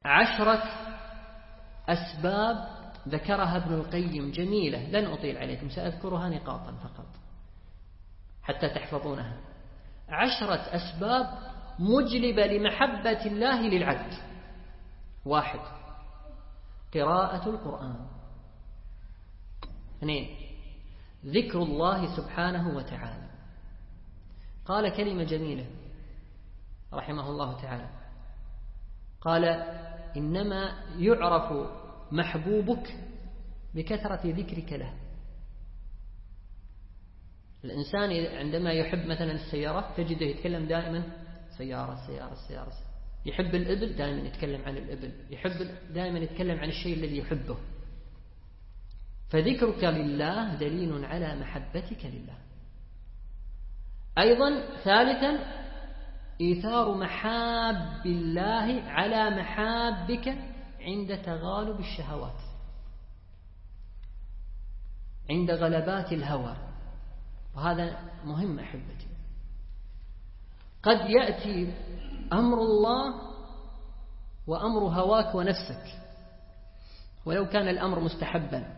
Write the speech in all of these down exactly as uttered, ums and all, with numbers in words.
عشرة أسباب ذكرها ابن القيم جميلة، لن أطيل عليكم، سأذكرها نقاطا فقط حتى تحفظونها. عشرة أسباب مجلبة لمحبة الله للعبد. واحد، قراءة القرآن. اثنين، ذكر الله سبحانه وتعالى. قال كلمة جميلة رحمه الله تعالى، قال: إنما يعرف محبوبك بكثرة ذكرك له. الإنسان عندما يحب مثلا السيارة تجده يتكلم دائما سيارة سيارة سيارة. يحب الإبل دائما يتكلم عن الإبل، يحب دائما يتكلم عن الشيء الذي يحبه. فذكرك لله دليل على محبتك لله. أيضا ثالثا، إيثار محاب الله على محابك عند تغالب الشهوات، عند غلبات الهوى. وهذا مهم أحبتي. قد يأتي أمر الله وأمر هواك ونفسك ولو كان الأمر مستحبا.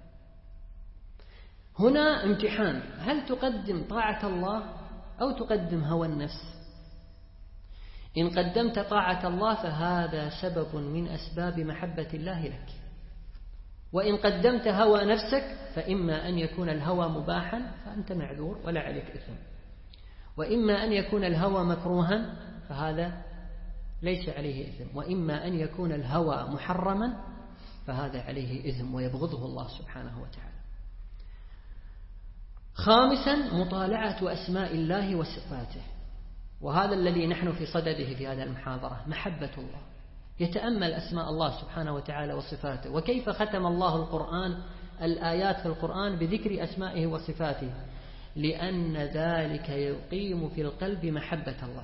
هنا امتحان، هل تقدم طاعة الله أو تقدم هوى النفس؟ إن قدمت طاعة الله فهذا سبب من أسباب محبة الله لك، وإن قدمت هوى نفسك فإما أن يكون الهوى مباحا فأنت معذور ولا عليك إثم، وإما أن يكون الهوى مكروها فهذا ليس عليه إثم، وإما أن يكون الهوى محرما فهذا عليه إثم ويبغضه الله سبحانه وتعالى. خامسا، مطالعة أسماء الله وصفاته، وهذا الذي نحن في صدده في هذه المحاضرة، محبة الله. يتأمل أسماء الله سبحانه وتعالى وصفاته، وكيف ختم الله القرآن الآيات في القرآن بذكر أسمائه وصفاته، لأن ذلك يقيم في القلب محبة الله.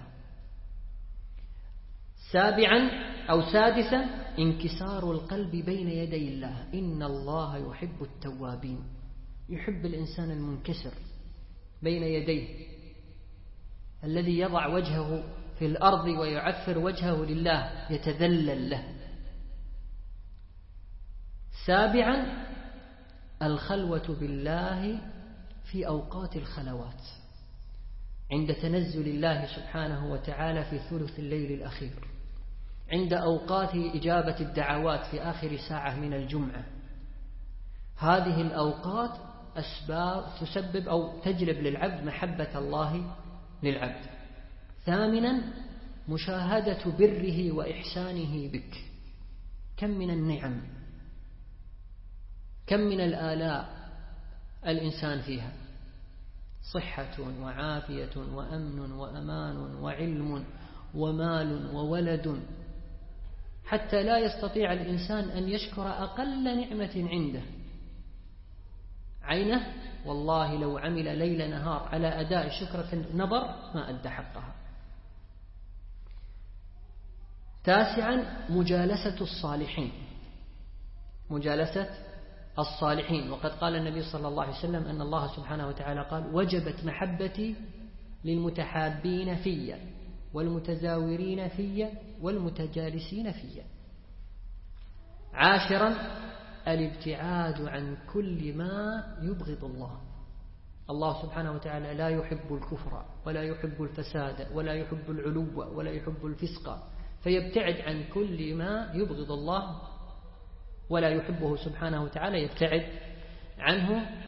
سابعا أو سادسا، انكسار القلب بين يدي الله. إن الله يحب التوابين، يحب الإنسان المنكسر بين يديه، الذي يضع وجهه في الأرض ويعثر وجهه لله، يتذلل له. سابعا، الخلوة بالله في أوقات الخلوات، عند تنزل الله سبحانه وتعالى في ثلث الليل الأخير، عند أوقات إجابة الدعوات في آخر ساعة من الجمعة. هذه الأوقات أسباب تسبب أو تجلب للعبد محبة الله للعبد. ثامنا، مشاهدة بره وإحسانه بك. كم من النعم، كم من الآلاء الإنسان فيها، صحة وعافية وأمن وأمان وعلم ومال وولد، حتى لا يستطيع الإنسان أن يشكر أقل نعمة عنده. عينه والله لو عمل ليل نهار على أداء شكرة النظر ما أدى حقها. تاسعا، مجالسة الصالحين، مجالسة الصالحين. وقد قال النبي صلى الله عليه وسلم أن الله سبحانه وتعالى قال: وجبت محبتي للمتحابين في والمتزاورين في والمتجالسين في. عاشرا، الابتعاد عن كل ما يبغض الله. الله سبحانه وتعالى لا يحب الكفر ولا يحب الفساد ولا يحب العلو ولا يحب الفسق، فيبتعد عن كل ما يبغض الله ولا يحبه سبحانه وتعالى، يبتعد عنه